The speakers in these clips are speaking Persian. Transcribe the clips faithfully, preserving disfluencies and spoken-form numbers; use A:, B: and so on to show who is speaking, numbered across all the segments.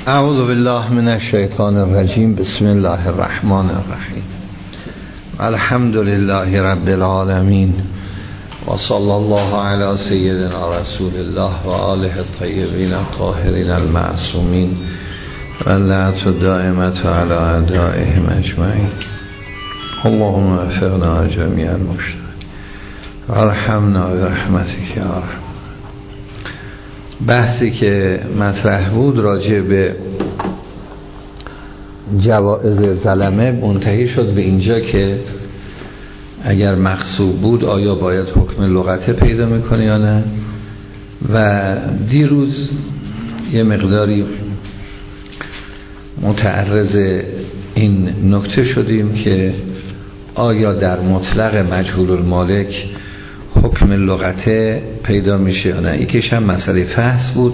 A: اعوذ بالله من الشیطان الرجیم. بسم الله الرحمن الرحیم. الحمد لله رب العالمین و صلی الله علی سیدنا رسول الله و آله الطیبین الطاهرین المعصومین و لعنت الدائمة علی اعدائهم اجمعین. اللهم وفقنا جميع المشترکین و ارحمنا برحمتک یا ارحم. بحثی که مطرح بود راجع به جوائز ظلمه منتهی شد به اینجا که اگر مغصوب بود آیا باید حکم لغته پیدا میکنه یا نه. و دیروز یه مقداری متعرض این نکته شدیم که آیا در مطلق مجهول المالک حکم لغته پیدا میشه یا نه. یکیش هم مسئله فحص بود،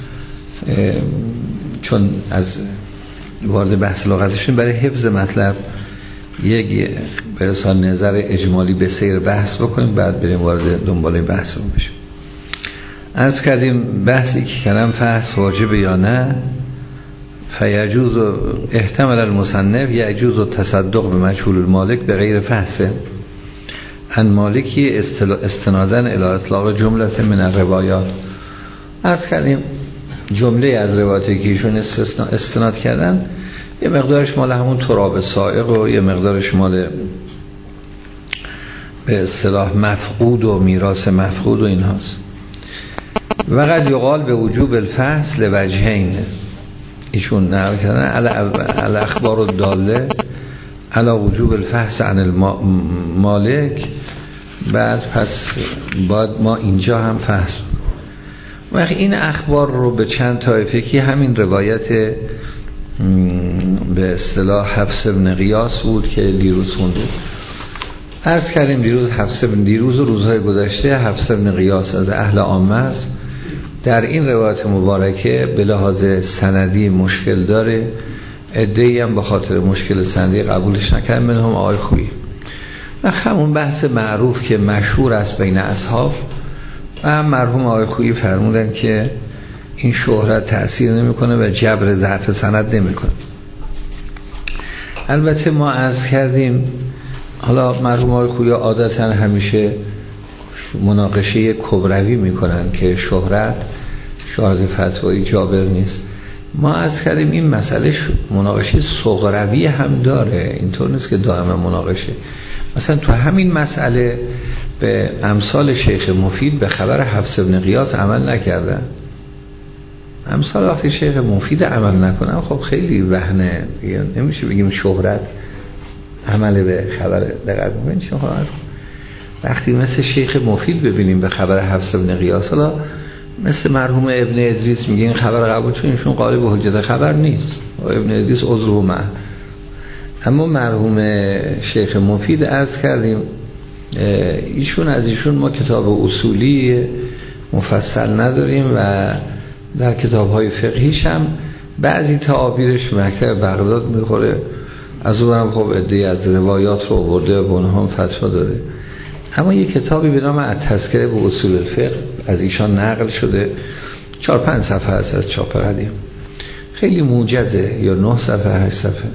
A: چون از وارد بحث لغتشون برای حفظ مطلب یک به حساب نظر اجمالی به سیر بحث بکنیم، بعد بریم وارد دنباله بحث بشیم. عرض کردیم بحثی که کلام فحص واجب یا نه، فیجوز احتمال المصنف یجوز التصدق به مجهول المالک به غیر فحصه ان مالکی استنادن الی اطلاق جمله من الروایات. عرض کردیم جمله از روایاتی که ایشون استناد کردن یه مقدارش مال همون تراب سائق و یه مقدارش مال به اصطلاح مفقود و میراث مفقود و اینهاست. و قد یقال به وجوب الفحص لوجهین. ایشون نقل کردن علی اخبار الداله علی وجوب الفحص عن المالک. بعد پس باید ما اینجا هم فحص. و این اخبار رو به چند طایفه که همین روایت به اصطلاح حفص بن قیاس بود که دیروز خونده. عرض کردیم دیروز حفص بن دیروز و روزهای گذشته حفص بن قیاس از اهل عامه است. در این روایت مبارکه به لحاظ سندی مشکل داره، عده‌ای هم به خاطر مشکل سندی قبولش نکردن، منهم آقای خویی. و همون بحث معروف که مشهور است بین اصحاب و مرحوم آقای خویی فرمودن که این شهرت تأثیر نمیکنه و جبر ضعف سند نمیکنه. البته ما عرض کردیم حالا مرحوم آقای خویی عادتا همیشه مناقشه کبروی میکنن که شهرت شاهد فتوایی جابر نیست. ما عرض کردیم این مسئله مناقشه صغروی هم داره، اینطور نیست که دائما مناقشه. مثلا تو همین مسئله به امثال شیخ مفید به خبر حفص بن قیاس عمل نکردن. امثال وقتی شیخ مفید عمل نکنن خب خیلی وهنه، نمیشه بگیم شهرت عمل به خبر دقیق ببین چون وقتی مثل شیخ مفید ببینیم به خبر حفص بن قیاس، حالا مثل مرحوم ابن ادریس میگه این خبر قبول چون ایشون قالب حجت خبر نیست و ابن ادریس عذره معه. اما مرحوم شیخ مفید عرض کردیم ایشون از ایشون ما کتاب اصولی مفصل نداریم و در کتاب‌های فقهیش هم بعضی تعابیرش مکتب بغداد میخوره. از اونم خب عده‌ای از روایات رو آورده و اونها هم فتوا داده. اما یک کتابی به نام التذکره به اصول الفقه از ایشان نقل شده، چهار پنج صفحه است از چاپ قدیم، خیلی موجزه، یا نه صفحه هشت صفحه.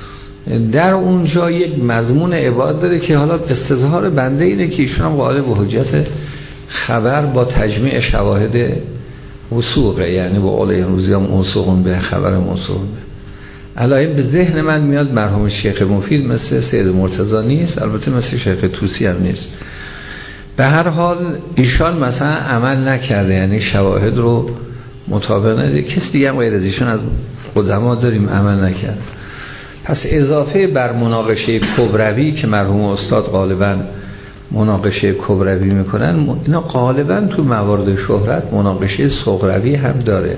A: در اونجا یک مضمون عبارت داره که حالا استظهار بنده اینه که ایشون هم قائل به حجت خبر با تجمیع شواهد وثوقه، یعنی با قول امروزی هم موثوقون به خبر موثوق به. علایه به ذهن من میاد مرحوم شیخ مفید مثل سید مرتضی نیست، البته مثل شیخ طوسی هم نیست. به هر حال ایشان مثلا عمل نکرده، یعنی شواهد رو مطابق نده. کسی دیگه هم غیر از ایشان از قدما داریم عمل نکرد. پس اضافه بر مناقشه کبروی که مرحوم استاد غالبا مناقشه کبروی میکنن، اینا غالبا تو موارد شهرت مناقشه صغروی هم داره.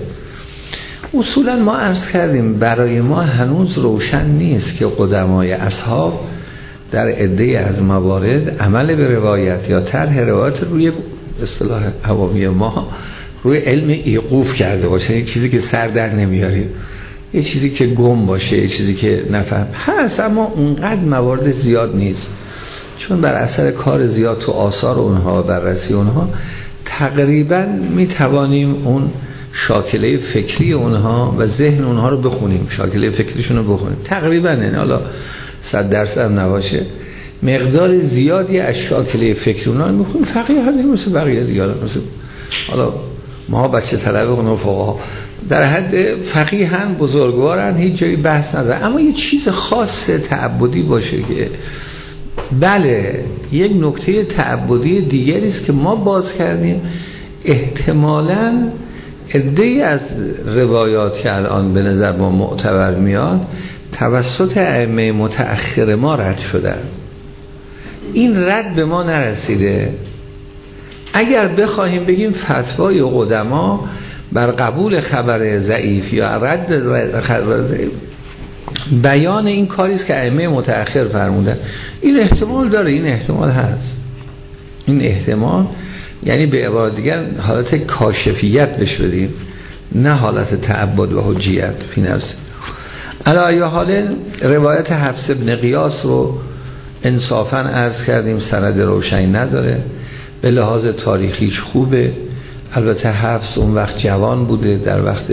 A: اصولا ما عرض کردیم برای ما هنوز روشن نیست که قدمای اصحاب در عده از موارد عمل به روایت یا طرح روایت روی اصطلاح عوامی ما روی علم ایقوف کرده باشه، یک چیزی که سر در نمیارید، یه چیزی که گم باشه، یه چیزی که نفهم هست، اما اونقدر موارد زیاد نیست، چون بر اثر کار زیاد تو آثار اونها و بررسی اونها تقریبا میتوانیم اون شاکله فکری اونها و ذهن اونها رو بخونیم، شاکله فکریشون رو بخونیم تقریبا، یعنی حالا صد درصد هم نباشه، مقدار زیادی از شاکله فکری اونها رو بخونیم. فقیه هم مثل بقیه دیگه، مثل حالا ما بچه طلبه اونها فقها در حد فقیه هم بزرگوارن، هیچ جایی بحث نداره. اما یه چیز خاص تعبدی باشه که بله یک نکته تعبدی دیگری است که ما باز کردیم، احتمالاً عده‌ای از روایات که الان به نظر ما معتبر میاد توسط ائمه متأخر ما رد شدن. این رد به ما نرسیده. اگر بخواهیم بگیم فتوای قدما بر قبول خبر ضعیف یا رد خبر ضعیف بیان این کاری است که ائمه متأخر فرمودن، این احتمال داره، این احتمال هست، این احتمال، یعنی به عبارت دیگر حالت کاشفیت بهش بدیم، نه حالت تعبد و حجیت فی نفس. علی حال روایت حفص بن قیاس رو انصافا عرض کردیم سند روشنی نداره، به لحاظ تاریخیش خوبه. البته حفص اون وقت جوان بوده، در وقت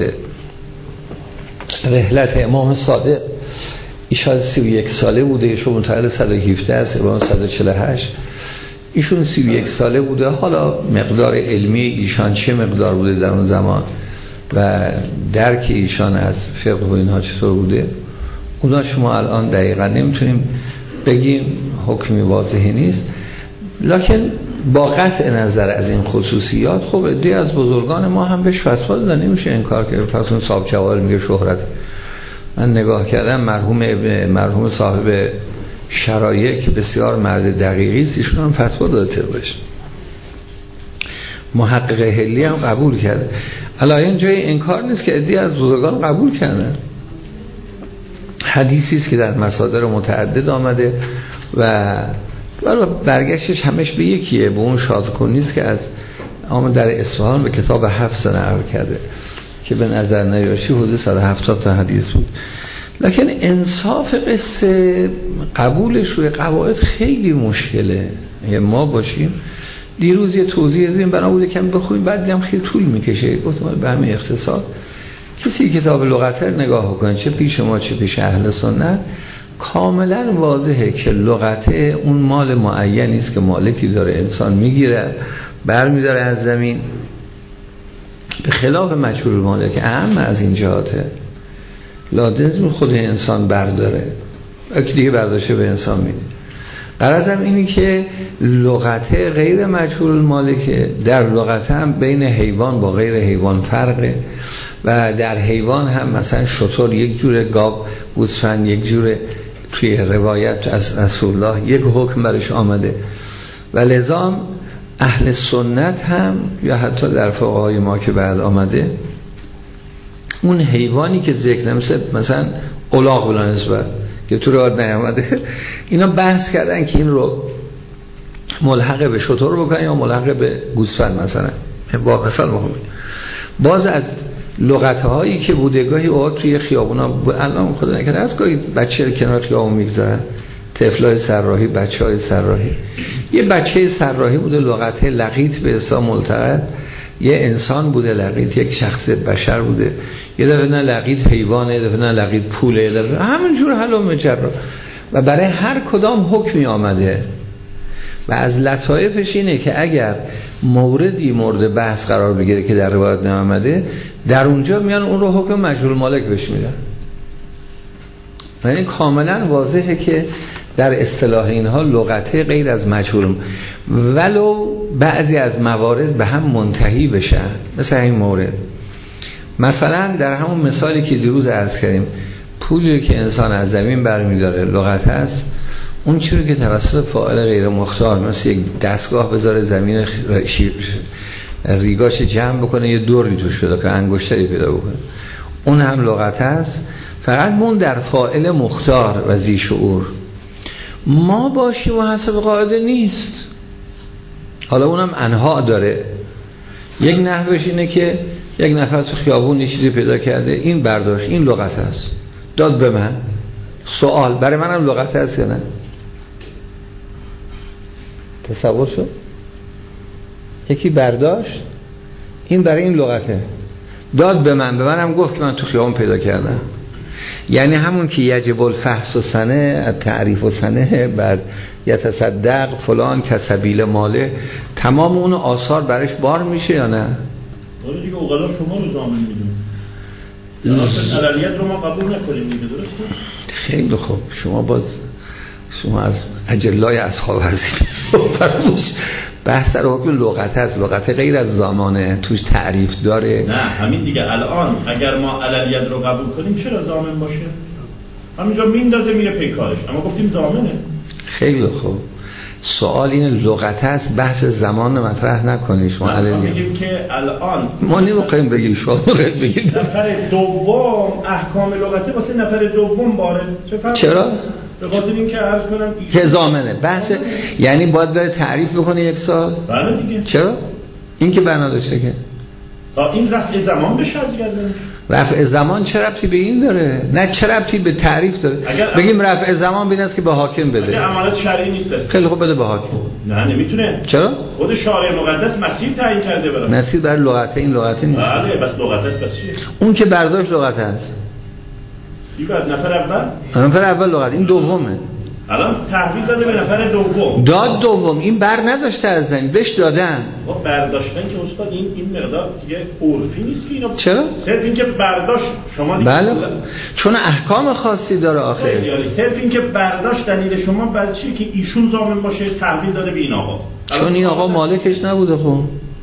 A: رحلت امام صادق ایشان سی و یک ساله بوده، ایشون متولد صد و هفده است، امام صد و چهل و هشت، ایشون سی و یک ساله بوده. حالا مقدار علمی ایشان چه مقدار بوده در اون زمان و درک ایشان از فقه و اینها چطور بوده، اونا شما الان دقیقا نمیتونیم بگیم، حکمی واضحی نیست. لکن با قطع نظر از این خصوصیات خب عده از بزرگان ما هم بهش فتوا دادن، نمیشه انکار که پس صاحب جوال میگه شهرت. من نگاه کردم مرحوم ابن مرحوم صاحب شرایع که بسیار مرد دقیقی است، ایشون هم فتوا داده بشه. محقق حلی هم قبول کرده. الان جای انکار نیست که عده از بزرگان قبول کردن. حدیثی است که در مصادر متعدد آمده و برای برگشتش همش به یکیه، به اون شادکنی است که از آمد در اصفهان به کتاب حفص نقل کرده که به نظر نیاشی حدود صد و هفتاد تا حدیث بود. لکن انصاف قصه قبولش روی قواعد خیلی مشکله. اگه ما باشیم دیروز یه توضیح دادیم بنا بوده کم بخویم، بعد دیدم خیلی طول میکشه، گفتم به همین اختصار کسی کتاب لغت نگاه کنه، چه پیش ما چه پیش اهل سنت، کاملا واضحه که لغت اون مال معینی است که مالکی داره، انسان میگیره بر میداره از زمین، به خلاف مجهول مالک اهم از این جهاته. لازم خود انسان برداره، اگه دیگه برداشته به انسان میده. غرضم اینی که لغت غیر مجهول مالک، در لغت هم بین حیوان با غیر حیوان فرقه و در حیوان هم مثلا شتر یک جوره، گاو گوسفند یک جوره، توی روایت از رسول الله یک حکم برش آمده و لذا اهل سنت هم یا حتی در فقهای ما که بعد آمده اون حیوانی که ذکر نمیشه مثلا الاغ بلا نسبت که تو روایت نیامده، اینا بحث کردن که این رو ملحق به شتر بکنن یا ملحق به گوسفند مثلا. با مثال مهم باز از لغت‌هایی که بوده گاهی اوقات توی خیابونا الان خدا نکنه از گاهی بچه کنار خیابون میگذارن، طفلای سراحی، بچهای سراحی، یه بچه سراحی بوده لغت لقیط به حساب ملتقط، یه انسان بوده لقیط، یک شخص بشر بوده، یه دفعه نه لقیط حیوانه، یه دفعه نه لقیط پوله، یه دفعه همینجور حل و مجرا و برای هر کدام حکمی آمده. و از لطایفش اینه که اگر موردی مورد بحث قرار بگیره که در روایت نآمده، در اونجا میان اون رو حکم مجهول مالک بهش میدن. یعنی کاملا واضحه که در اصطلاح اینها لغته غیر از مجهول، ولو بعضی از موارد به هم منتهی بشن، مثل این مورد. مثلا در همون مثالی که دیروز عرض کردیم، پولی که انسان از زمین برمیداره لغت هست، اون چیزی که توسط فاعل غیر مختار مثل یک دستگاه بذاره زمین ریگاش جمع بکنه، یه دوری توش پیدا کنه، انگشتری پیدا بکنه، اون هم لغت هست، فقط مون در فاعل مختار و ذی شعور. ما باشیم و حسب قاعده نیست. حالا اونم انها داره. یک نحوش اینه که یک نفر تو خیابون یه چیزی پیدا کرده، این برداشت، این لغت هست، داد به من. سوال برای منم لغت هست یا نه؟ تصور شد؟ یکی برداشت، این برای این لغته، داد به من، به منم گفت که من تو خیابون پیدا کردم. یعنی همون که یجب الفحص و سنه تعریف و سنه بعد یتصدق فلان کسبیل ماله، تمام اون آثار برش بار میشه یا نه؟
B: ولی دیگه اوقلا شما رو ضامن میدونید، اصلا علیت رو ما قبول نکنیم دیگه، درسته؟
A: خیلی خوب. شما باز شما از اجلای اصحاب هستید. فراموش بحث رو حکم لغت هست، لغت غیر از زمانه توش تعریف داره.
B: نه همین دیگه. الان اگر ما علیت رو قبول کنیم چرا ضامن باشه؟ همینجا میندازه میره پیکارش، اما گفتیم ضامنه.
A: خیلی خوب. سوال این لغت هست، بحث زمان نمطرح نکنی. شما
B: علیت میگیم که الان
A: ما نمیخوایم بگیم، شما بگید
B: نفر دوم احکام لغته واسه نفر دوم باره. چه فرقی؟
A: چرا؟
B: به خاطر اینکه عرض کنم
A: که ضامنه. بحث یعنی باید بره تعریف بکنه یک سال.
B: بله دیگه.
A: چرا؟ این که بنا داشته که
B: تا این رفع زمان بشه از گردنش.
A: رفع زمان چه ربطی به این داره؟ نه چه ربطی به تعریف داره؟ بگیم رفع زمان بین است که به حاکم بده.
B: اگه عملات شرعی نیست است.
A: خیلی خوب بده به حاکم.
B: نه نمیتونه.
A: چرا؟
B: خود شارع مقدس مسیر تعیین کرده برای.
A: مسیر بر لغته، این لغته نیست.
B: بله بس لغت است. بس چیه؟
A: اون که برداشت لغت است.
B: کی بعد نفر اول؟
A: نفر اول لغت، این دومه.
B: الان تحویل داده به نفر دوم.
A: داد دوم، این بر نداشته از زمین، بهش دادن.
B: با برداشتن که استاد این این مقدار دیگه عرفی نیست که اینا.
A: چرا؟
B: صرف این که برداشت شما دیگه.
A: بله چون احکام خاصی داره آخه.
B: یعنی صرف این که برداشت دلیل شما بعد چیه که ایشون ضامن باشه تحویل داده به این آقا.
A: چون این آقا مالکش نبوده. خب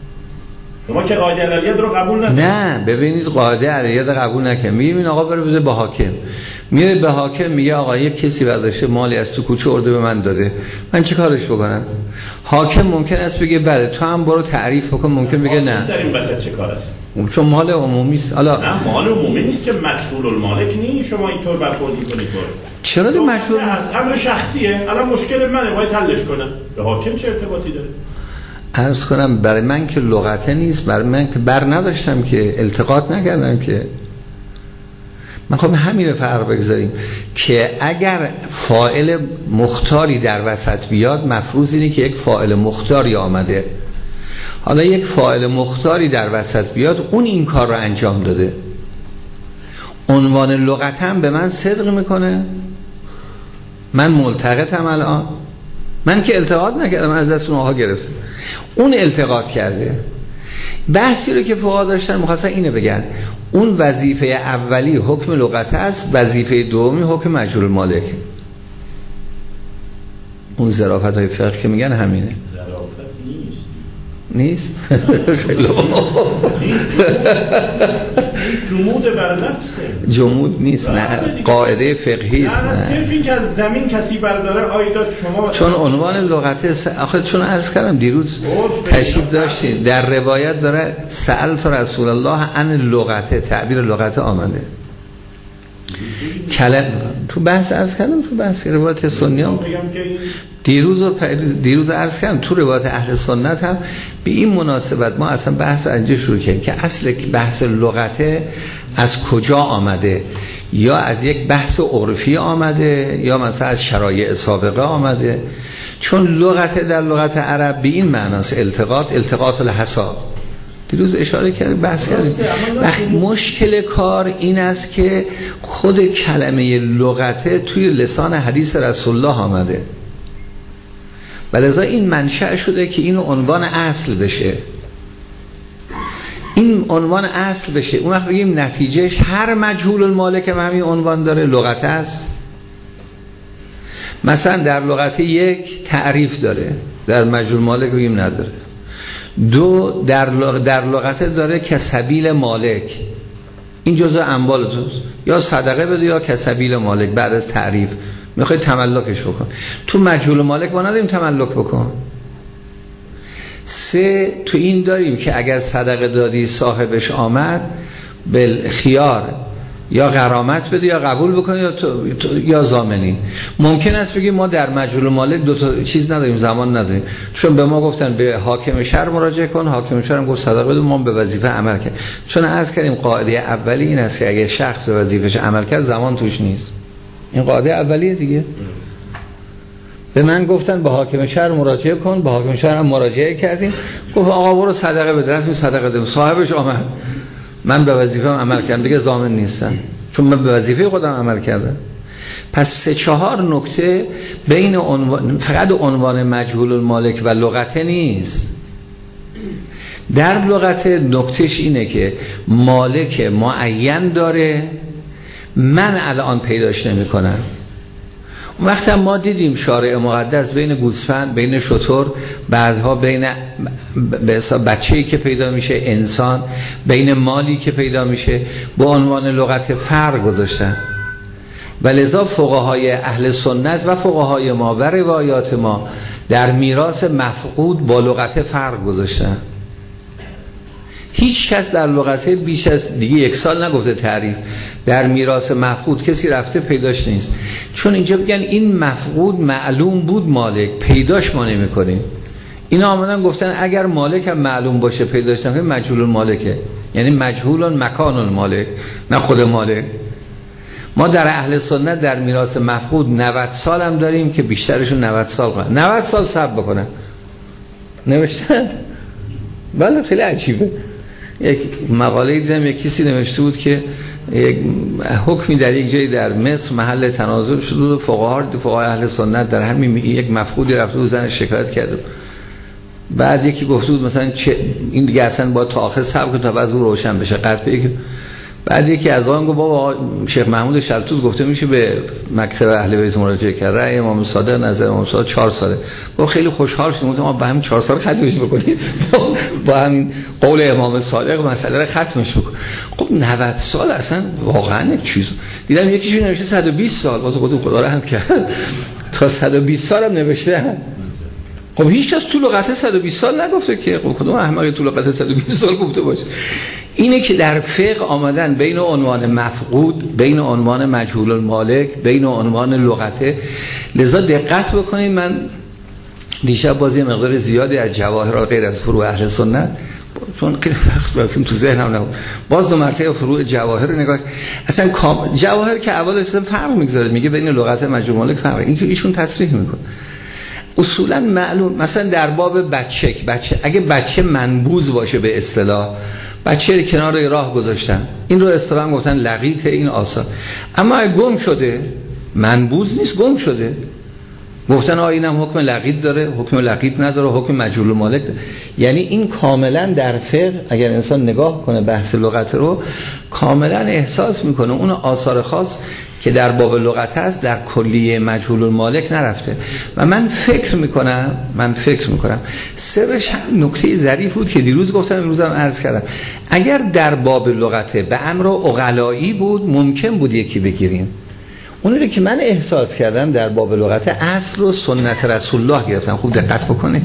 B: شما که قاعده علیت رو قبول نکنید.
A: نه ببینید قاعده علیت قبول نکنید. میگیم این آقا بره بده به حاکم. میره به حاکم میگه آقا یک کسی برداشته مالی از تو کوچه ارده به من داده، من چه کارش بکنم؟ حاکم ممکن است بگه بله تو هم برو تعریف بکن، ممکن بگه نه.
B: در این وسط چه کار است؟
A: چون مال عمومی است. حالا
B: نه مال عمومی نیست که مشغول المالک نیست، شما اینطور برخوردی کنید باشه.
A: چرا تو مشغول؟
B: از امر شخصیه. الان مشکل منه باید حلش کنم. به حاکم چه ارتباطی داره؟
A: عرض کنم برای من که لغته نیست، برای من که بر نداشتم که التقاط نکردم که. من خواهم همین رو فرق بگذاریم که اگر فاعل مختاری در وسط بیاد مفروض اینه که یک فاعل مختاری آمده. حالا یک فاعل مختاری در وسط بیاد اون این کار رو انجام داده، عنوان لغت هم به من صدق میکنه، من ملتقطم. الان من که التقاط نکردم، از دست اون آقا گرفتم، اون التقاط کرده. بحثی رو که فقها داشتن می‌خواستن اینو بگن اون وظیفه اولی حکم لغت است، وظیفه دومی حکم مجهول مالک. اون ظرافت‌های فقه که میگن همینه.
B: ظرافت نیست.
A: نیست؟ خیلی
B: جمود بر نفسه.
A: جمود نیست، نه قاعده فقهی است.
B: نه صرف این که از زمین کسی برداره آیداد شما.
A: چون عنوان لغت آخه چون عرض کردم دیروز تشریف داشتین در روایت داره سألت رسول الله عن لغته، تعبیر لغت آمده. کلم تو بحث عرض کردم، تو بحث روایت سنی هم دیروز و دیروز عرض کردم تو روایت اهل سنت هم به این مناسبت ما اصلا بحث اینجا شروع کردیم که اصل بحث لغته از کجا آمده، یا از یک بحث عرفی آمده یا مثلا از شرایع سابقه آمده. چون لغته در لغت عرب به این معناست التقاط، التقاط الحساب. دیروز اشاره کردیم بحث کردیم. وقت مشکل کار این است که خود کلمه لغته توی لسان حدیث رسول الله آمده و لذا این منشأ شده که این عنوان اصل بشه، این عنوان اصل بشه. اون وقت بگیم نتیجهش هر مجهول المالک هم همین عنوان داره، لغت است. مثلا در لغت یک تعریف داره، در مجهول مالک بگیم نداره. دو در در لغت داره کسبیل مالک، این جزء اموال توست، یا صدقه بده یا کسبیل مالک. بعد از تعریف میخوای تملکش بکن، تو مجهول مالک ما نداریم تملک بکن. سه تو این داریم که اگر صدقه دادی صاحبش آمد بالخیار یا غرامت بده یا قبول بکنی یا, یا ضامنی. ممکن است بگیم ما در مجهول مالک دو تا چیز نداریم، زمان نداریم، چون به ما گفتن به حاکم شهر مراجعه کن، حاکم شهر هم گفت صدقه بده، ما به وظیفه عمل کرد. چون عرض کردیم قاعده اولی این است که اگر شخص به وظیفه‌اش عمل کرد زمان توش نیست. این قاعده اولیه دیگه. به من گفتن به حاکم شهر مراجعه کن، به حاکم شهر هم مراجعه کردیم، گفت آقا برو صدقه بده، رسمی صدقه بده، صاحبش آمد. من به وظیفه‌ام عمل کردم دیگه ضامن نیستم، چون من به وظیفه خودم عمل کردم. پس سه چهار نکته بین عنوان، فقط عنوان مجهول المالک و لغته نیست. در لغت نکتهش اینه که مالک معین داره، من الان پیداش نمی کنم. وقتی ما دیدیم شارع مقدس بین گوسفند، بین شتر، بعدها بین به حساب بچه‌ای که پیدا میشه، انسان، بین مالی که پیدا میشه، به عنوان لغت فرق گذاشتن. و لذا فقهای اهل سنت و فقهای ما و روایات ما در میراث مفقود با لغت فرق گذاشتن. هیچ کس در لغته بیش از دیگه یک سال نگفته تعریف. در میراث مفقود کسی رفته پیداش نیست، چون اینجا بگن این مفقود معلوم بود مالک، پیداش ما نمی کنیم. اینا آمدن گفتن اگر مالک هم معلوم باشه پیداش نکنیم مجهول المالکه، یعنی مجهول مکان المالک، نه خود مالک. ما در اهل سنت در میراث مفقود نود سال هم داریم که بیشترشون نود سال کنن، نود سال صبر بکنن. نوشتن بله خیلی عجیبه. یک مقاله دیدم یک کسی نوشته بود که یک حکمی در یک جایی در مصر محل تنازع شده و فقها فقهای اهل سنت در همین یک مفقودی رفته و زن شکایت کرده. بعد یکی گفته بود مثلا چه این دیگه اصلا با تا آخر صبر کنه تا بعد او روشن بشه قطعی. بعد یکی از آن گفت بابا شیخ محمود شلتوت گفته میشه به مکتب اهل بیت مراجعه کرد، رأی امام صادق نظر امام صادق چهار ساله. با خیلی خوشحال شدم ما با همین چهار سال ختمش بکنیم، با همین قول امام صادق مسئله رو ختمش بکنیم. خب نود سال اصلا واقعا یک چیز. دیدم یکیشون نوشته صد و بیست سال، واسه خودم خدا رحم کرد تا صد و بیست سال هم نوشته. خب هیچ کس تو لغت صد و بیست سال نگفته که، خب کدوم احمقی تو لغت صد و بیست سال گفته باشه. اینه که در فقه آمدن بین عنوان مفقود، بین عنوان مجهول المالک، بین عنوان لغته. لذا دقت بکنید، من دیشب بازی مقدار زیادی از جواهر غیر از فروع اهل سنت، چون خیلی وقت واسم تو ذهنم نبود، باز دو مرتبه فروع جواهر رو نگاه. اصلا جواهر که اولش فرق میگذاره، میگه بین لغت مجهول المالک فرق، این که ایشون تصریح میکنه. اصولا معلوم مثلا در باب بچه بچه اگه بچه منبوذ باشه به اصطلاح، بچه رو کنار راه گذاشتن، این رو اصطلاحاً گفتن لقیط، این آسان. اما اگه گم شده منبوذ نیست، گم شده، گفتن آ اینم حکم لقیط داره، حکم لقیط نداره، حکم مجهول المالک داره. یعنی این کاملا در فقه اگر انسان نگاه کنه بحث لغت رو کاملا احساس میکنه اون آثار خاص که در باب لغت هست در کلیه مجهول المالک نرفته. و من فکر میکنم من فکر میکنم سرش هم نکته ظریف بود که دیروز گفتم امروز هم عرض کردم. اگر در باب لغته به امر عقلایی بود ممکن بود یکی بگیریم. اونی رو که من احساس کردم در باب لغت اصل و سنت رسول الله گرفتم. خوب دقت بکنید،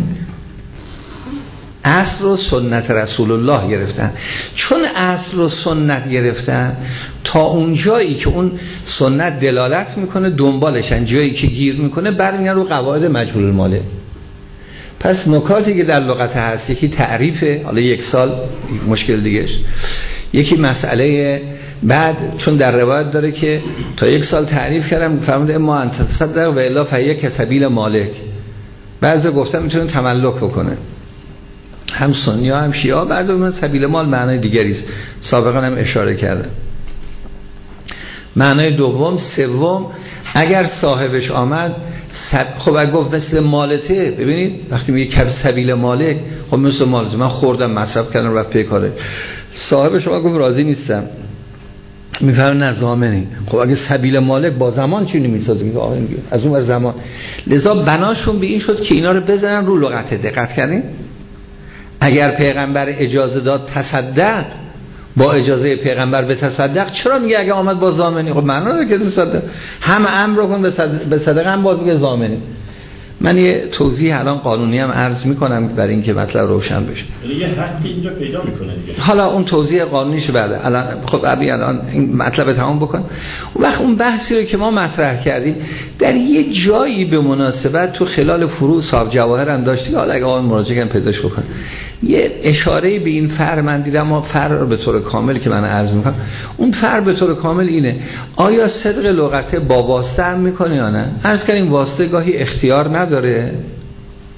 A: اصل و سنت رسول الله گرفتن. چون اصل و سنت گرفتن تا اون جایی که اون سنت دلالت میکنه دنبالشن، جایی که گیر میکنه بعد میگن رو قواعد مجهول المالک. پس نکاتی که در لغت هست، یکی تعریفه، حالا یک سال مشکل دیگهش، یکی مسئله بعد چون در روایت داره که تا یک سال تعریف کردم فرموده اما انت تصدق و الا فهی کسبیل مالک. بعضی گفتن میتونه تملک بکنه، هم سنی ها هم شیعه ها. بعضی اون سبیل مال معنای دیگری است، سابقا هم اشاره کردم. معنای دوم سوم اگر صاحبش آمد سب... خب اگه گفت مثل مالته، ببینید وقتی میگه کف سبیل مالک، خب مثل مالته من خوردم مصرف کردم رفت پی کاره، صاحب شما گفت راضی نیستم، میفهمن نظامنی. خب اگه سبیل مالک با زمان چی نمیسازه، میگه آقا از اون زمان. لذا بناشون به این شد که اینا رو بزنن رو لغت. دقت کردین؟ اگر پیغمبر اجازه داد تصدق، با اجازه پیغمبر به تصدق، چرا میگه اگه آمد با ضامنی؟ خب معنا داره که تصدق هم امر رو کن به صدقه هم باز میگه ضامنی. من یه توضیح الان قانونی هم عرض میکنم برای اینکه مطلب روشن بشه.
B: یه حقی اینجا پیدا میکنه دیگه. حالا
A: اون توضیح قانونیش بعد. الان خب ابی الان این مطلب تمام بکن. اون وقت اون بحثی رو که ما مطرح کردیم در یه جایی به مناسبت تو خلال فروع صاحب جواهر هم داشتی، حالا اگه آقا مراجعه کنن پیداش بکن. یه اشاره به این فرق من دیدم، ما فرق رو به طور کامل که من عرض میکنم، اون فرق به طور کامل اینه آیا صدق لغته با واسطه هم میکنه یا نه. عرض کردیم واسطه گاهی اختیار نداره،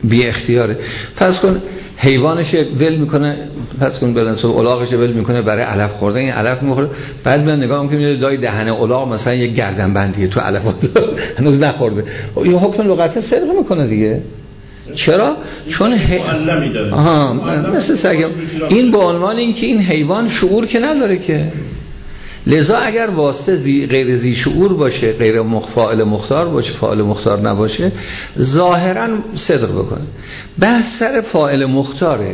A: بی اختیاره. فرض کن حیوانش ول میکنه، فرض کن برنسو الاغش ول میکنه برای علف خوردن، این علف میخوره، بعد من نگاه میکنم دای دهنه الاغ مثلا یک گردن بندیه تو علف هنوز نخورده، این حکم لغت صدق میکنه دیگه. چرا؟ چون هی...
B: معلمی داره.
A: آها مثل سگم. این به عنوان اینکه این حیوان شعور که نداره که، لذا اگر واسطه زی... غیر زی شعور باشه، غیر فاعل مختار باشه، فاعل مختار نباشه، ظاهرا صدق بکنه. بحث سر فاعل مختاره.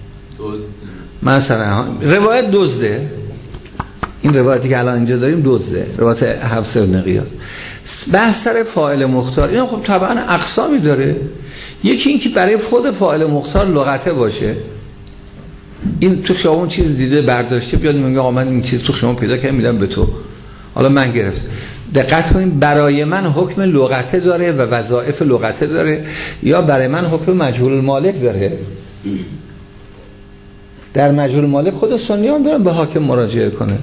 A: مثلا روایت دزده، این روایتی که الان اینجا داریم دزده، روایت حفص بن قیاس. بحث سر فاعل مختار، این خب طبعا اقسامی داره. یکی این که برای خود فاعل مختار لغته باشه، این تو خیابون چیز دیده برداشته بیاد میگه آقا من این چیز تو خیابون پیدا کردم میدم به تو، حالا من گرفت. دقت کنید، برای من حکم لغته داره و وظایف لغته داره، یا برای من حکم مجهول المالک داره. در مجهول المالک خود سنی هم دارن به حاکم مراجعه کنه،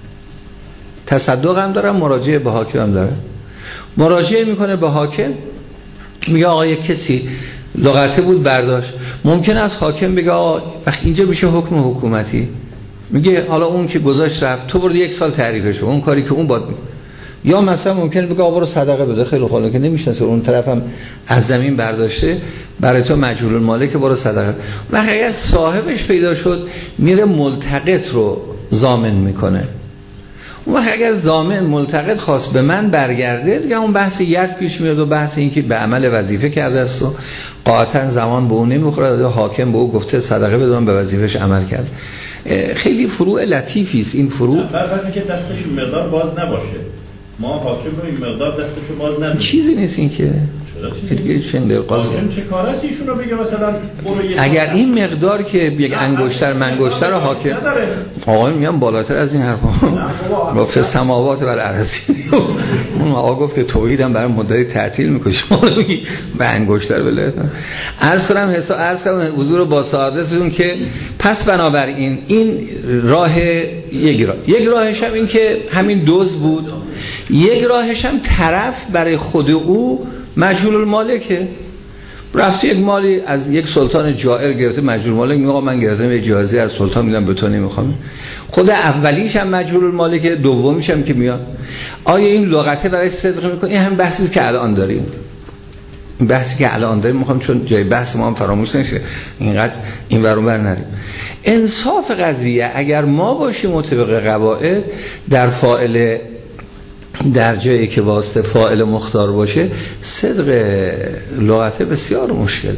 A: تصدق هم دارن، مراجعه به حاکم هم داره. مراجعه میکنه به حاکم، میگه آقا یک کسی لغته بود برداشت، ممکن است حاکم بگه آقا وقت اینجا میشه حکم حکومتی، میگه حالا اون که گذاشت رفت تو برو یک سال تعریفش کن، اون کاری که اون باد. یا مثلا ممکنه بگه آقا برو صدقه بده، خیلی خوبه که نمیشناسه اون طرفم از زمین برداشته، برای تو مجهول المالک برو صدقه. وقت اگر صاحبش پیدا شد میره ملتقط رو ضامن میکنه. اون وقت اگر ضامن ملتقط خواست به من برگرده دیگه اون بحث ید پیش میاد و بحث این که به عمل وظیفه کرده است و قاطعا زمان به اون نمیخوره، حاکم به او گفته صدقه بده من به وظیفهش عمل کرد. خیلی فروع لطیفی است این فروع.
B: فرض که دستش مقدار باز نباشه، ما حاکم رو این مقدار دستشو باز نمی‌کنه، چیزی
A: نیست این که دیگه چنده قاضی
B: حاکم چه کار است ایشون رو بگه مثلا
A: اگر این مقدار که یک انگشتر منگشتر حاکم آقا میگم بالاتر از این حرفا گفت سماوات و الارض، اون آقا گفت که توحیدم برای مدتی تعطیل میکنه، شما میگی به انگشتر بله. عرض کنم حساب عرض کنم حضور با سعادتتون که پس بنابراین این راه یک راه یک راهش هم این که همین دزد بود، یک راهش هم طرف برای خود او مجهول المالکه، رفته یک مالی از یک سلطان جائر گرفته، مجهول المالک میگه من گرفتم یه جایزه از سلطان میدم به تو نمیخوام. خود اولیش هم مجهول المالکه، دومیش هم که میاد آیا این لغته برای صدق میکنه؟ این هم بحثی که الان داریم، این بحثی که الان داریم میخوام چون جای بحث ما هم فراموش نشه اینقدر این ور اون ور نریم. انصاف قضیه اگر ما باشیم مطابق قواعد در فاعل در جایی که واسطه فاعل مختار باشه صدق لغته بسیار مشکله،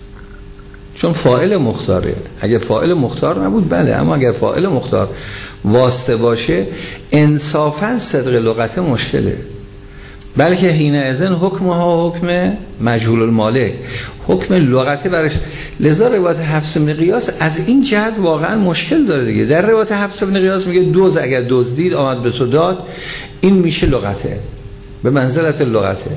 A: چون فاعل مختاره. اگه فاعل مختار نبود بله، اما اگر فاعل مختار واسطه باشه انصافا صدق لغته مشکله. بلکه حینئذ حکمها حکم مجهول المالک، حکم لغته برش. لذا روایت حفص بن قیاس از این جهت واقعا مشکل داره دیگه. در روایت حفص بن قیاس میگه دوز اگر دزدید آمد به تو داد، این میشه لغته، به منزلت لغته.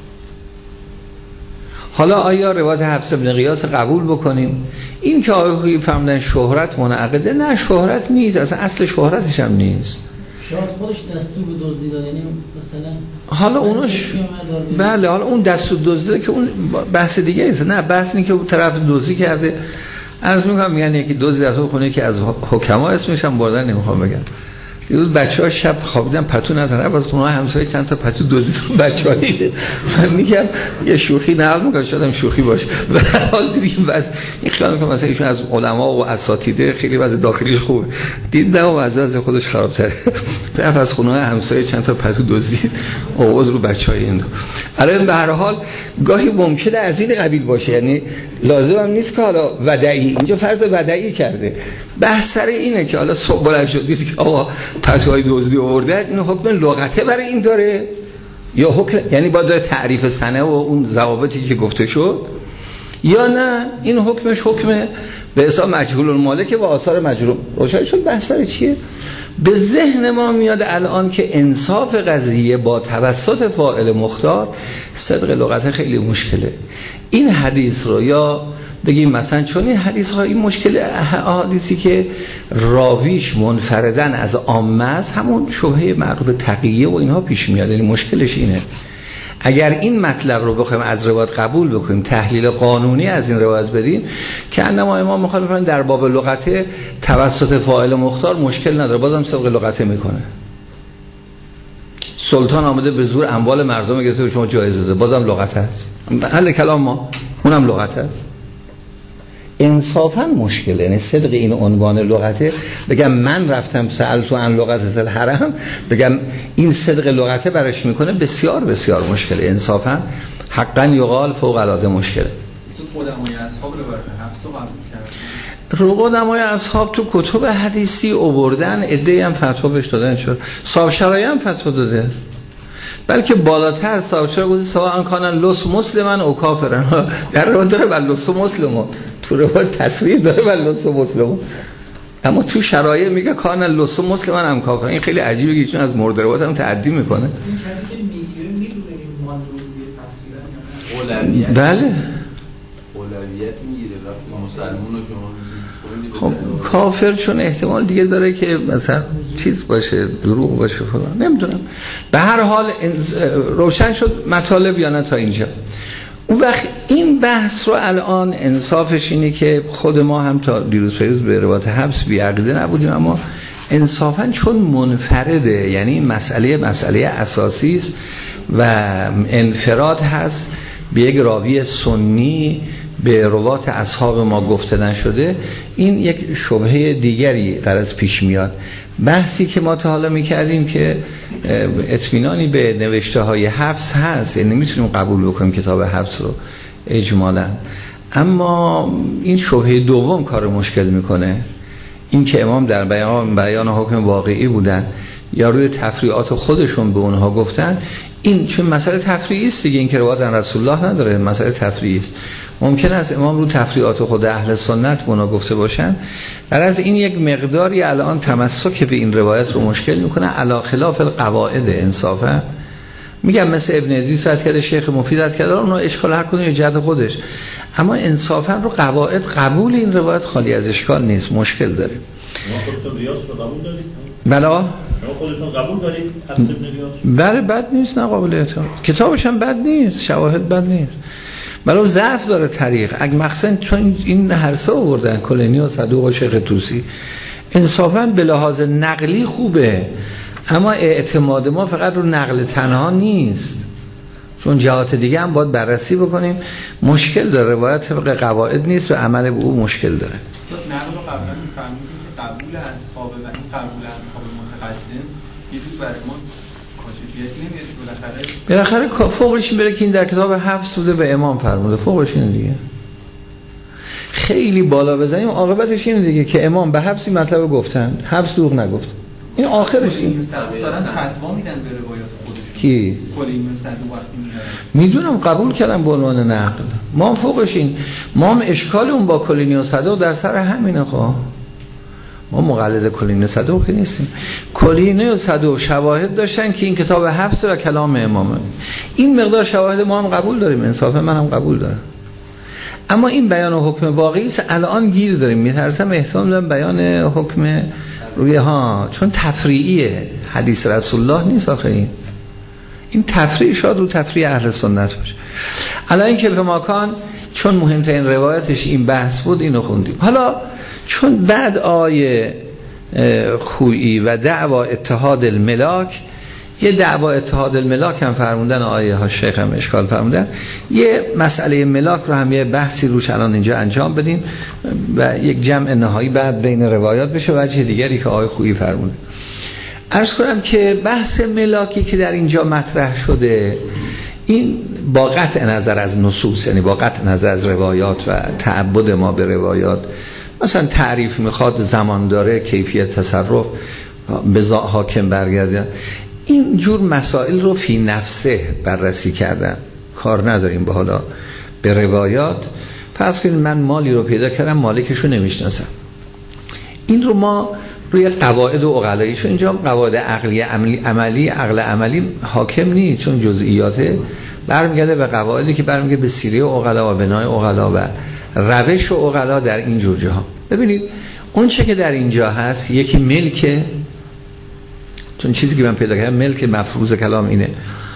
A: حالا آیا روایت حفص بن قیاس قبول بکنیم؟ این که آقای فهمدن شهرت منعقده، نه شهرت نیست، اصلا اصل شهرتش هم نیست.
C: شاید خودش دستور به دزدی داد، یعنی مثلا
A: حالا اونش بله، حالا اون دستور دزدی که اون بحث دیگه است، نه بحث اینه که اون طرف دزدی کرده. عرض می‌کنم یعنی یکی دزدی در خونه که از حکما اسمش هم بردن نمیخوام بگم، دیروز بچه‌ها شب خوابیدن پتو ندارن، از اونها همسایه چند تا پتو دزدیدن بچه‌ها دیده. من میگم یه شوخی نقل می‌کنم، شاید هم شوخی باشه. به هر حال دیدیم بس این خیال می‌کنم مثلا ایشون از علما و اساتید خیلی وضع داخلیش خوبه، دیدم و از خودش خراب‌تره. طرف از خونه همسایه چند تا پتو دزدید، آواز رو بچه‌های این. الان به هر حال گاهی ممکنه از این قبیل باشه، یعنی لازم هم نیست که حالا ودعی اینجا فرض ودعی کرده. بحث سر اینه که حالا صبح بلند شد دید که آقا پتوهای دزدی آورده، این حکم لغته برای این داره یا حکم یعنی با داره تعریف سنه و اون ضوابطی که گفته شد، یا نه این حکمش حکم به حساب مجهول المالک و آثار مجهول. روشن شد بحث سر چیه؟ به ذهن ما میاد الان که انصاف قضیه با توسط فاعل مختار صدق لغته خیلی مشکله. این حدیث رو یا بگیم مثلا چون این حدیث ها این مشکل حدیثی که راویش منفردن از عامه است، همون شبهه معروف تقیه و اینها پیش میاد، یعنی مشکلش اینه. اگر این مطلب رو بخوایم از روایت قبول بکنیم، تحلیل قانونی از این روایت بدیم، که انما امام مخالفان در باب لغته توسط فاعل مختار مشکل نداره، بازم سبق لغته میکنه. سلطان آمده به زور اموال مردم گرفته به شما جایزه داده، بازم لغت هست. حل کلام ما اونم لغت هست. انصافا مشکله، یعنی صدق این عنوان لغته، بگم من رفتم سألتو عن لغت الحرم، بگم این صدق لغته برش میکنه، بسیار بسیار مشکله. انصافا حقا یقال فوق العاده مشکله.
D: قدمای اصحاب رو برای حفظ و قبول
A: رو قدمای اصحاب تو کتب حدیثی آوردن، عده‌ای هم فتوا بهش دادن، شد صاحب شرایع هم فتوا داده، بلکه بالاتر صاحب شرایع گفته سواء کانن لص مسلمن او کافرن. در روایت داره بل لص مسلمون، تو روایت تصریح داره بل لص مسلمون، اما تو شرایع میگه کانن لص مسلمن هم کافرن. این خیلی عجیبه که چون از مرد روایت هم تعدی میکنه.
D: این کسی که میگیره میدونه این مان رو تفسیرن یا نه؟
A: بله
E: اولویت میگیره وقتی مسلمون رو شما
A: خب کافر چون احتمال دیگه داره که مثلا چیز باشه، دروغ باشه فلان، نمیدونم. به هر حال روشن شد مطالب یا نه تا اینجا. اون وقت این بحث رو الان انصافش اینه که خود ما هم تا دیروز پیروز به روایت حبس بی‌عقیده نبودیم، اما انصافا چون منفرده، یعنی مسئله مسئله اساسی است و انفراد هست به یک راوی سنی به روات اصحاب ما گفته نشده، این یک شبهه دیگری غرض پیش میاد. بحثی که ما تا حالا میکردیم که اطمینانی به نوشته های حفظ هست، یعنی نمیتونیم قبول بکنیم کتاب حفظ رو اجمالا، اما این شبهه دوم کار مشکل میکنه، این که امام در بیان بیان حکم واقعی بودن یا روی تفریعات خودشون به اونها گفتن، این چون مسئله تفریعی است دیگه، این که روایت عن رسول الله نداره، مسئله تفریعی است. ممکن است امام رو تفریعات خود اهل سنت به اونا گفته باشن، در از این یک مقداری الان تمسک به این روایت رو مشکل میکنه، علی خلاف القواعد. انصافا میگم مثل ابن ادریس رد کرده، شیخ مفید رد کرده، اونو اشکال هر کدوم جهت خودش، اما انصافا رو قواعد قبول این روایت خالی از اشکال نیست، مشکل داره.
B: شما خودتون ریاض رو قبول دارید؟
A: بله
B: شما خودتون قبول دارید حفظ ابن ریاض؟
A: بله بد نیست، نه قابل اعتماد، کتابش هم بد نیست، شواهد بد نیست، بلو ضعف داره طریق. اگه مخصوصا چون این هر سه آوردن، کلینی و صدوق و شیخ طوسی، انصافا به لحاظ نقلی خوبه، اما اعتماد ما فقط رو نقل تنها نیست، چون جهات دیگه هم باید بررسی بکنیم. مشکل داره، روایت طبق قواعد نیست و عمل به او مشکل داره.
D: استاد نقل رو قبلا می‌فهمید که قبول اصحاب و این قبول اصحاب متقدم یه جور برای ما کاشفیت نمیاد، بالاخره
A: بالاخره فوقش این بره که این در کتاب حفظ بوده به امام فرموده، فوقش اینه دیگه. خیلی بالا بزنیم عاقبتش اینه دیگه که امام به حفظی مطلب گفتن، حفظ دروغ نگفت. این آخرش این
D: دارن فتوا میدن به روایات خودشون.
A: کی؟
D: کلیم صدوق وقتی میارن.
A: میدونم قبول کردم به عنوان نقل. ما هم فوقش این، ما هم اشکال اون با کلینی و صدوق در سر همینه. خب ما مقلد کلینی و صدوق که نیستیم. کلینی و صدوق شواهد داشتن که این کتاب حفظ و کلام امامه. این مقدار شواهد ما هم قبول داریم، انصافا من هم قبول دارم. اما این بیان حکم واقعی است، الان گیر داریم. میترسم احتمال دارم بیان حکم روی ها، چون تفریعیه، حدیث رسول الله نیست آخه. این این تفریع شاد رو تفریع اهل سنت باشه. الان این که به ماکان چون مهمترین روایتش این بحث بود اینو خوندیم. حالا چون بعد آیه خویی و دعوا اتحاد الملاک، یه دعوا اتحاد الملاک هم فرموندن، آیه ها شیخ هم اشکال فرموندن، یه مسئله ملاک رو هم یه بحثی روش الان اینجا انجام بدیم و یک جمع نهایی بعد بین روایات بشه. وجه دیگری که آیه خویی فرمونده، عرض کنم که بحث ملاکی که در اینجا مطرح شده، این با قطع نظر از نصوص، یعنی با قطع نظر از روایات و تعبد ما به روایات، مثلا تعریف میخواد، زمان داره، کیفیت تصرف به حاکم برگردن، این جور مسائل رو فی نفسه بررسی کردن، کار نداریم به حالا به روایات. پس که من مالی رو پیدا کردم مالکشو نمیشناسم، این رو ما روی قواعد و عقلاییشو، اینجا قواعد عقلی عملی عملی عقل عملی حاکم نیست، چون جزئیاته، برمیگرده به قواعدی که برمیگرده به سیره عقلا و بنای عقلا و روش عقلا در این جور جاها. ببینید اون چه که در اینجا هست، یکی ملکه، چون چیزی که من پیدا کردم ملک مفروض کلام اینه،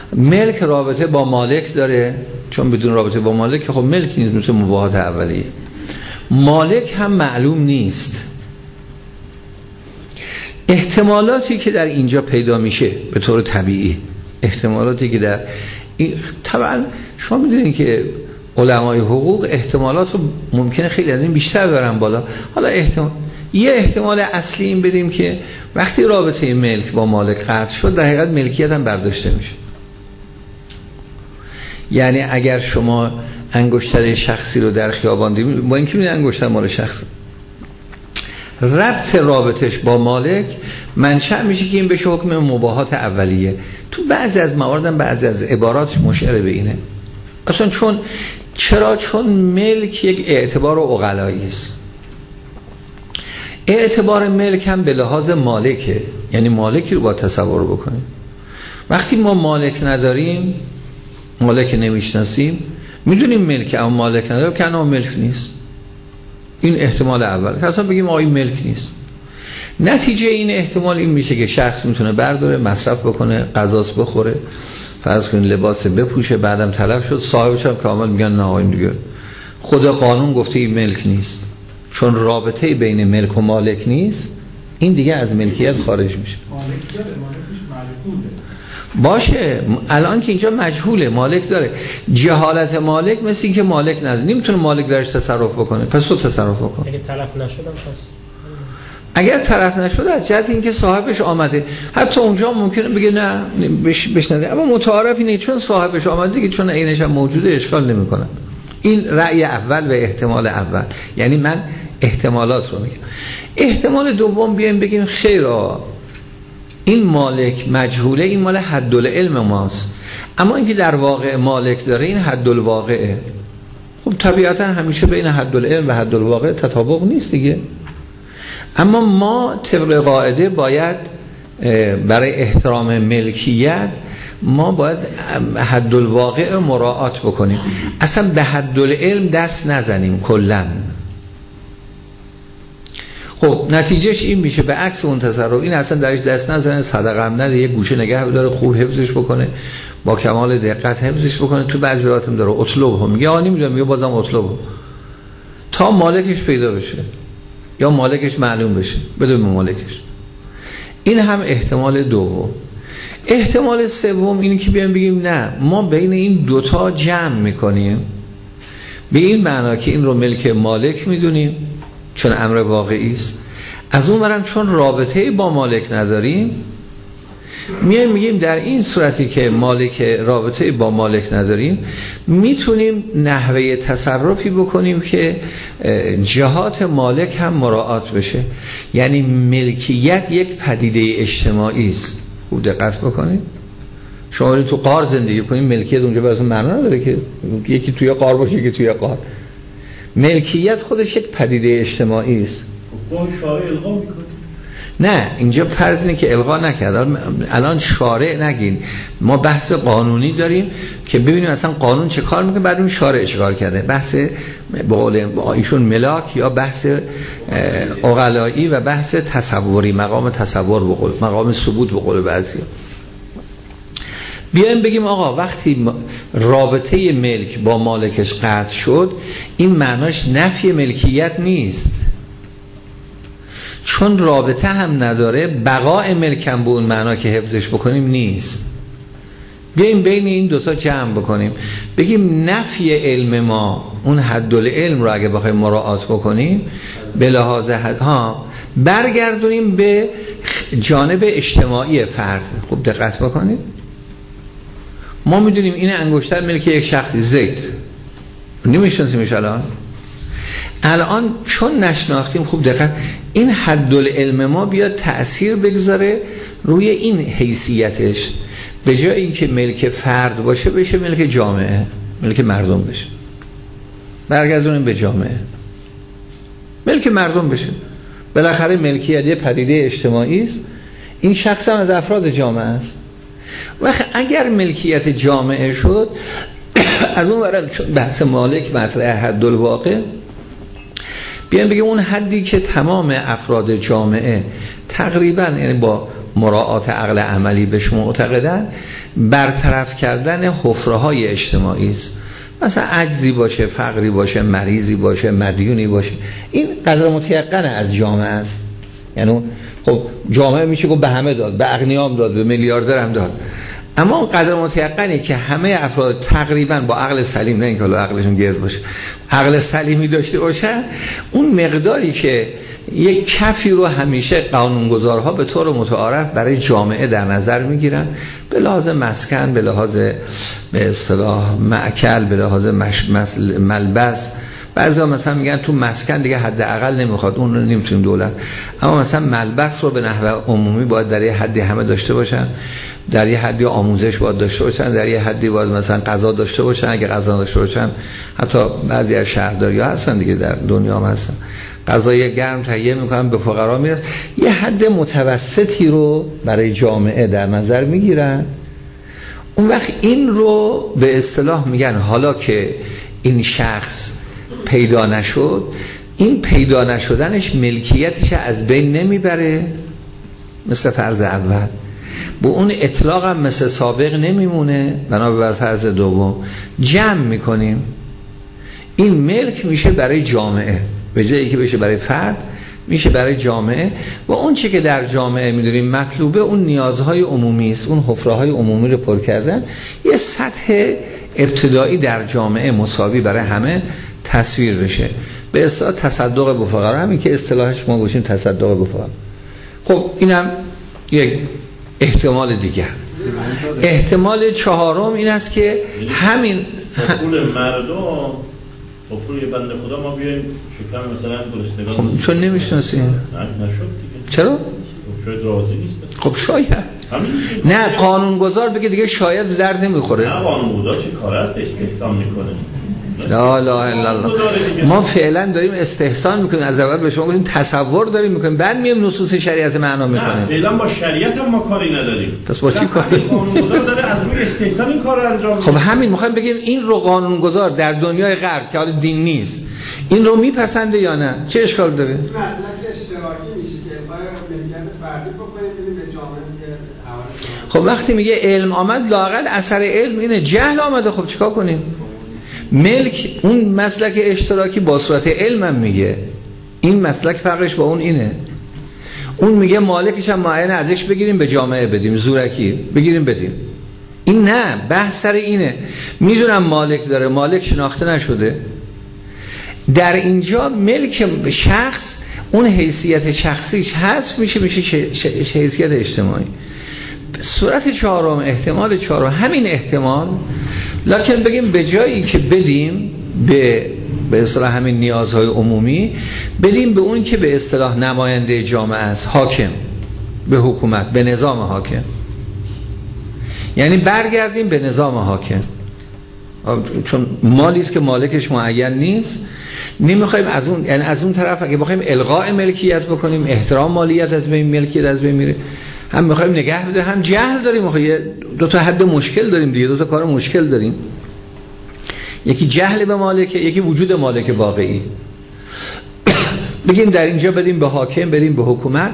A: ملک رابطه با مالک داره، چون بدون رابطه با مالک خب ملک نیست، مثل مباحات اولیه. مالک هم معلوم نیست. احتمالاتی که در اینجا پیدا میشه به طور طبیعی، احتمالاتی که در این طبعا شما میدونید که علمای حقوق احتمالات رو ممکنه خیلی از این بیشتر برن بالا. حالا احتمال یه احتمال اصلی این بدیم که وقتی رابطه ملک با مالک قطع شد در حقیقت ملکیت هم برداشته میشه. یعنی اگر شما انگشتر شخصی رو در خیابان دیدید، با اینکه میدونید انگشتر مال شخصی، ربط رابطش با مالک منشأ میشه که این بشه حکم مباحات اولیه. تو بعضی از موارد هم بعضی از عباراتش مشعر به اینه. اصلا چون چرا؟ چون ملک یک اعتبار عقلایی است. اعتبار ملک هم به لحاظ مالکه، یعنی مالکی رو با تصور بکنیم. وقتی ما مالک نداریم، مالک نمیشناسیم، میدونیم ملک اما مالک نداریم که انا ملک نیست. این احتمال اول که اصلا بگیم آقای ملک نیست. نتیجه این احتمال این میشه که شخص میتونه برداره مصرف بکنه، غذاس بخوره، فرض کنید لباس بپوشه، بعدم تلف شد، صاحبش هم کامل میگن نه آقای دیگه خود قانون گفته این ملک نیست. چون رابطه بین ملک و مالک نیست، این دیگه از ملکیت خارج میشه. باشه الان که اینجا مجهوله، مالک داره. جهالت مالک مثل این که مالک نداره، نمیتونه مالک درش تصرف بکنه، پس تو تصرف بکن.
C: اگه طرف نشدم پس
A: اگر طرف نشده از جهت اینکه صاحبش آمده، حتی اونجا ممکنه بگه نه بش بشنده، اما متعارف اینه چون صاحبش آمده دیگه، چون عینش هم موجوده اشکال نمیکنه. این رأی اول و احتمال اول، یعنی من احتمالات رو میگم. احتمال دوم بیایم بگیم خیرا این مالک مجهوله، این مال حدالعلم ماست، اما اینکه در واقع مالک داره این حدالواقعه. خب طبیعتا همیشه بین حدالعلم و حدالواقع تطابق نیست دیگه. اما ما طبق قاعده باید برای احترام ملکیت ما باید حدالواقع مراعات بکنیم، اصلا به حدالعلم دست نزنیم کلاً. خب نتیجهش این میشه به عکس اون تصرف، این اصلا درش دست نزنه، صدقه هم نده، یه گوشه نگه بداره، خوب حفظش بکنه، با کمال دقت حفظش بکنه. تو بعضی روایات هم داره اطلب هم میگه آ نمیدونم، میگه بازم اطلب هم. تا مالکش پیدا بشه یا مالکش معلوم بشه بدون مالکش. این هم احتمال دوم. احتمال سوم اینه که بیایم بگیم نه ما بین این دوتا جمع میکنیم، به این معنا که این رو ملک مالک میدونیم چون امر واقعی است، از اون برم چون رابطه با مالک نداریم میایم میگیم در این صورتی که مالک رابطه با مالک نداریم میتونیم نحوه تصرفی بکنیم که جهات مالک هم مراعات بشه. یعنی ملکیت یک پدیده اجتماعی است. خوب دقت بکنید. شما تو غار زندگی کنید، ملکیت اونجا براتون معنا نداره که یکی توی غار باشه یکی توی غار. ملکیت خودش یک پدیده اجتماعی است.
B: با شارع الغا میکنه.
A: نه اینجا فرض اینه که الغا نکرد. الان شارع نگین، ما بحث قانونی داریم که ببینیم اصلا قانون چه کار میکنه، بعد این شارع چه کار کرده. بحث به قول ایشون ملاک یا بحث عقلایی و بحث تصوری، مقام تصور به قول، مقام ثبوت به قول بعضی. بیایم بگیم آقا وقتی رابطه ملک با مالکش قطع شد، این معناش نفی ملکیت نیست، چون رابطه هم نداره بقاء ملکم به اون معنا که حفظش بکنیم نیست. بیایم بین این دوتا جمع بکنیم، بگیم نفی علم ما، اون حدالعلم رو اگه بخوایم مراعات بکنیم به لحاظ حد ها برگردونیم به جانب اجتماعی فرد. خوب دقت بکنید. ما میدونیم این انگشتر ملک یک شخصی زید، نمیشناسیمش الان. الان چون نشناختیم، خوب دقت، این حدالعلم ما بیاد تأثیر بگذاره روی این حیثیتش، به جای اینکه ملک فرد باشه بشه ملک جامعه، ملک مردم بشه. برگردونیم به جامعه، ملک مردم بشه. بالاخره ملکیت یه پدیده اجتماعی است، این شخص هم از افراد جامعه است. وقت اگر ملکیت جامعه شد، از اون ورد بحث مالک مطرح حدالواقع، بیان بگیم اون حدی که تمام افراد جامعه تقریبا یعنی با مراعات عقل عملی بهش معتقدن، برطرف کردن حفره‌های اجتماعی است. مثلا عجزی باشه، فقری باشه، مریضی باشه، مدیونی باشه، این قدر متیقنه از جامعه است. یعنی خب جامعه میشه که به همه داد، به اغنیام داد، به میلیاردر هم داد، اما اون قدر متیقنی که همه افراد تقریبا با عقل سلیم، نه اینکه عقلشون گرد باشه، عقل سلیمی داشته باشن، اون مقداری که یک کفی رو همیشه قانونگذارها به طور متعارف برای جامعه در نظر میگیرن، به لحاظ مسکن، به لحاظ به اصطلاح مأکل، به لحاظ مش... ملبس. بعضیا مثلا میگن تو مسکن دیگه حداقل نمیخواد، اون رو نمیتونیم دولت، اما مثلا ملبس رو به نحو عمومی باید در یه حدی همه داشته باشن، در یه حدی آموزش باید داشته باشن، در یه حدی باید مثلا غذا داشته باشن، اگه غذا داشته باشن، حتی بعضی از شهرداری‌ها هستن دیگه، در دنیا هم هستن، غذای گرم تهیه میکنن به فقرا میرسه، یه حد متوسطی رو برای جامعه در نظر میگیرن. اون وقت این رو به اصطلاح میگن حالا که این شخص پیدا نشد، این پیدا نشدنش ملکیتش از بین نمیبره مثل فرض اول، با اون اطلاق هم مثل سابق نمیمونه، بنابر فرض دوم جمع میکنیم، این ملک میشه برای جامعه، به جایی که بشه برای فرد میشه برای جامعه، و اون چی که در جامعه میدونیم مطلوبه اون نیازهای عمومی است، اون حفره‌های عمومی رو پر کردن، یه سطح ابتدایی در جامعه مساوی برای همه تصویر بشه، به اصطلاح تصدق به فقرا، همین که اصطلاحش ما گوشیم تصدق به فقرا. خب اینم یک احتمال دیگر. احتمال چهارم این است که همین
B: پول مردم با پول بنده خدا ما بیایم شکم مثلا گرسنگان.
A: خب چون نمیشناسیم؟
B: نه نشد دیگه.
A: چرا؟
B: خب شاید راضی نیست.
A: خب شاید. نه قانونگذار بگه دیگه شاید درد نمیخوره.
B: نه قانونگذار چه کار است استحسان میکنه؟
A: لا اله الا الله. ما فعلا داریم استحسان میکنیم، از اول به شما گفتیم تصور داریم میکنیم، بعد میایم نصوص شریعت معنا میکنیم.
B: نه فعلا با شریعت هم ما کاری نداریم.
A: پس با چی کاری؟
B: قانونگذار داره از روی استحسان این کارو انجام میده.
A: خب همین میخوایم بگیم این رو قانونگذار در دنیای غرب که حالا دین نیست این رو میپسنده یا نه؟ چه اشکال داره؟
F: مسئله اشتراکی میشه که باید ملکیت فردی بکنیم به جامعه.
A: خب وقتی میگه علم آمد، لااقل اثر علم اینه، جهل آمده، خب چیکار کنیم؟ ملک اون مسلک اشتراکی با صورت علم هم میگه، این مسلک فرقش با اون اینه، اون میگه مالکش هم معین ازش بگیریم به جامعه بدیم، زورکی بگیریم بدیم، این نه، بحث سر اینه. میدونم مالک داره، مالک شناخته نشده، در اینجا ملک شخص اون حیثیت شخصیش حذف میشه، میشه حیثیت اجتماعی. صورت چهارم، احتمال چهارم همین احتمال، لکن بگیم به جایی که بدیم به به اصطلاح همین نیازهای عمومی، بدیم به اون که به اصطلاح نماینده جامعه است، حاکم، به حکومت، به نظام حاکم، یعنی برگردیم به نظام حاکم، چون مالی است که مالکش معین نیست، نمیخوایم از اون، یعنی از اون طرف اگه بخوایم الغاء ملکیت بکنیم، احترام مالیت از بین، ملکیت از بین میره، هم میخوایم نگه بده، هم جهل داریم، میخوایم دو تا حد مشکل داریم دیگه، دو تا کار مشکل داریم، یکی جهل به مالک، یکی وجود مالک واقعی. بگیم در اینجا بدیم به حاکم، بدیم به حکومت،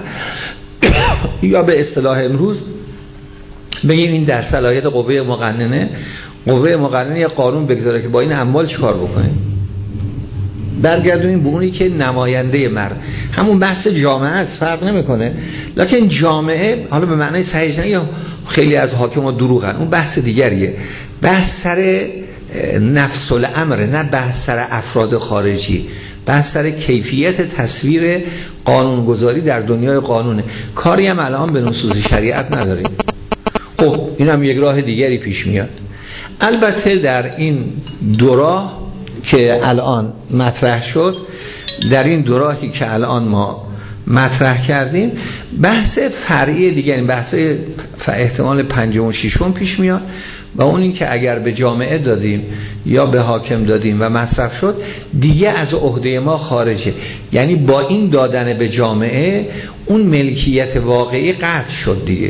A: یا به اصطلاح امروز بگیم این در صلاحیت قوه مقننه، قوه مقننه یه قانون بگذاره که با این اموال چیکار بکنیم، برگردونیم به اونی که نماینده مرد، همون بحث جامعه است، فرق نمیکنه، لکن جامعه حالا به معنای صحیح نه، یا خیلی از حاکما دروغن، اون بحث دیگریه، بحث سر نفس الامر، نه بحث سر افراد خارجی، بحث سر کیفیت تصویر قانونگذاری در دنیای قانونه. کاری هم الان به نصوص شریعت نداریم. خب این هم یک راه دیگری پیش میاد. البته در این دو راه که الان مطرح شد، در این دو راهی که الان ما مطرح کردیم، بحث فرعی دیگه، بحث احتمال پنجم و ششم پیش میاد، و اون این که اگر به جامعه دادیم یا به حاکم دادیم و مصرف شد، دیگه از عهده ما خارجه، یعنی با این دادن به جامعه اون ملکیت واقعی قطع شد دیگه.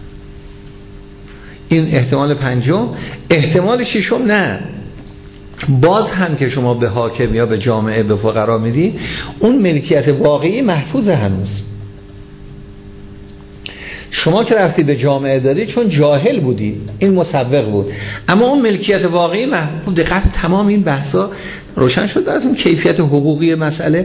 A: این احتمال پنجم. احتمال ششم نه، باز هم که شما به حاکم یا به جامعه، به فقرا میدی، اون ملکیت واقعی محفوظ هنوز. شما که رفتی به جامعه دادی چون جاهل بودی، این مسوق بود. اما اون ملکیت واقعی محفوظ. دقت تمام این بحثا روشن شد براتون. کیفیت حقوقی مسئله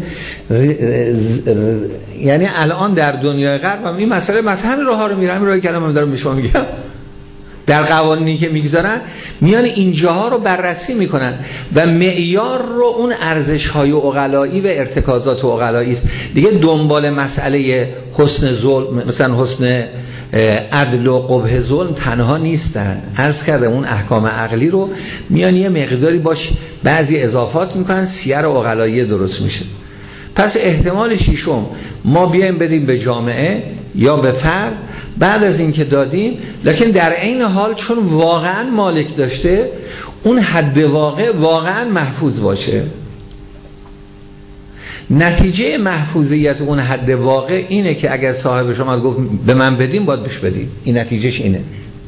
A: یعنی الان در دنیای غرب هم این مسئله مثلا همین راه ها رو میره، همین راهی که الان من دارم به شما میگم، در قوانینی که میگذارن میان اینجاها رو بررسی میکنن و معیار رو اون ارزش‌های عقلایی و ارتکازات عقلایی است دیگه. دنبال مسئله حسن ظلم، مثلا حسن عدل و قبح ظلم تنها نیستن. عرض کردم اون احکام عقلی رو میان یه مقداری باش بعضی اضافات میکنن، سیر عقلایی درست میشه. پس احتمال شیشم ما بیایم بدیم به جامعه یا به فرد بعد از این که دادیم، لکن در عین حال چون واقعا مالک داشته اون حد واقع واقعا محفوظ باشه. نتیجه محفوظیت اون حد واقع اینه که اگر صاحب شما گفت به من بدیم باید بهش بدیم، این نتیجهش اینه.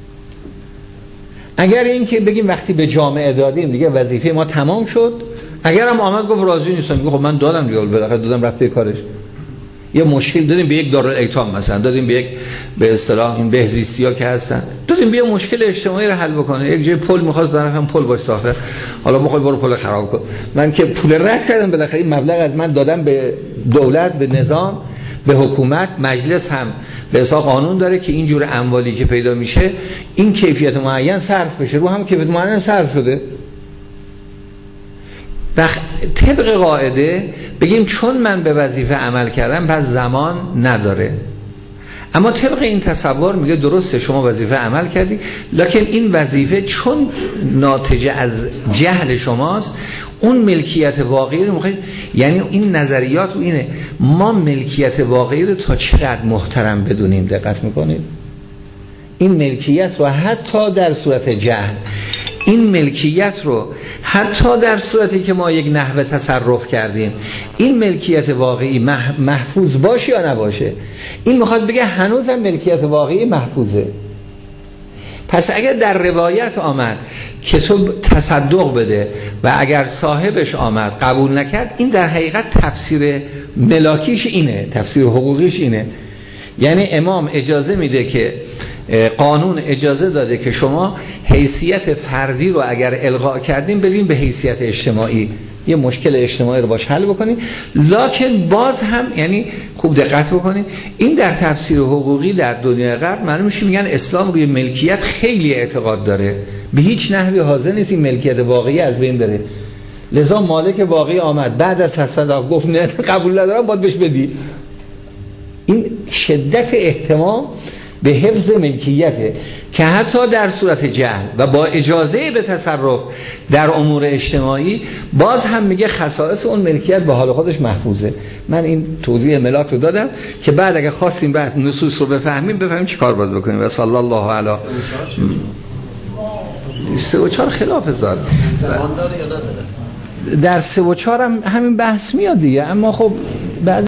A: اگر این که بگیم وقتی به جامعه دادیم دیگه وظیفه ما تمام شد، اگر هم آمد گفت راضی نیستم، میگه خب من دادم دیگه، بالاخره دادم رفت به کارش. یه مشکل دادیم به یک دارالایتام مثلا، دادیم به یک به اصطلاح این بهزیستی‌ها که هستن، دادیم به یه مشکل اجتماعی رو حل بکنه. یک جای پل می‌خواست دارن هم پل باش ساخته، حالا بخوای برو پل خراب کن. من که پول رد کردم بالاخره این مبلغ از من دادم به دولت، به نظام، به حکومت. مجلس هم به حساب قانون داره که اینجور اموالی که پیدا میشه این کیفیت معین صرف بشه، رو هم کیفیت معین صرف شده. و طبق قاعده بگیم چون من به وظیفه عمل کردم پس زمان نداره. اما طبق این تصور میگه درسته شما وظیفه عمل کردی، لکن این وظیفه چون ناتج از جهل شماست اون ملکیت واقعی رو میخواید. یعنی این نظریات و اینه ما ملکیت واقعی رو تا چقدر محترم بدونیم. دقت میکنید این ملکیت رو حتی در صورت جهل، این ملکیت رو حتی در صورتی که ما یک نحوه تصرف کردیم این ملکیت واقعی محفوظ باشه یا نباشه، این میخواد بگه هنوزم ملکیت واقعی محفوظه. پس اگر در روایت آمد که تو تصدق بده و اگر صاحبش آمد قبول نکرد، این در حقیقت تفسیر ملاکیش اینه، تفسیر حقوقیش اینه. یعنی امام اجازه میده که قانون اجازه داده که شما حیثیت فردی رو اگر الغا کردیم بدیم به حیثیت اجتماعی، یه مشکل اجتماعی رو باش حل بکنید. لکن باز هم یعنی خوب دقت بکنید این در تفسیر حقوقی در دنیای غرب معلوم میشه میگن اسلام روی ملکیت خیلی اعتقاد داره، به هیچ نحوی حاضر نیست این ملکیت واقعی از بین بره. لذا مالک واقعی آمد بعد از تصدق گفت نه قبول ندارم باید بهش بدی. این شدت اهتمام به حفظ ملکیته که حتی در صورت جهل و با اجازه به تصرف در امور اجتماعی باز هم میگه خصائص اون ملکیت به حال خودش محفوظه. من این توضیح ملاک رو دادم که بعد اگه خواستیم بعد نصوص رو بفهمیم بفهمیم چی کار باید بکنیم. و صلی الله علی سه و چهار خلاف زاد در سه و چهار هم همین بحث میاد دیگه. اما خب بعد